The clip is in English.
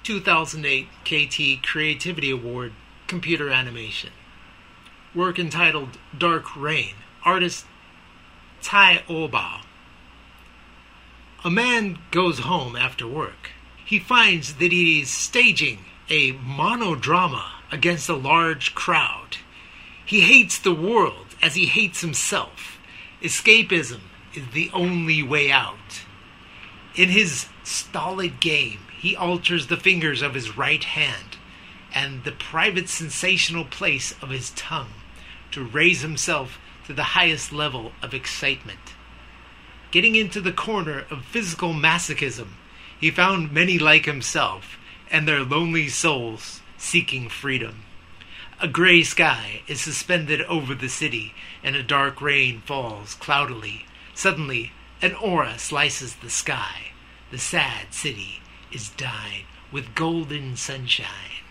2008 KT Creativity Award, Computer Animation. Work entitled Dark Rain. Artist Tai Obao. A man goes home after work. He finds that he is staging a monodrama against a large crowd. He hates the world as he hates himself. Escapism is the only way out. In his stolid game, he alters the fingers of his right hand and the private sensational place of his tongue to raise himself to the highest level of excitement. Getting into the corner of physical masochism, he found many like himself and their lonely souls seeking freedom. A gray sky is suspended over the city, and a dark rain falls cloudily. Suddenly, an aura slices the sky. The sad city is dyed with golden sunshine.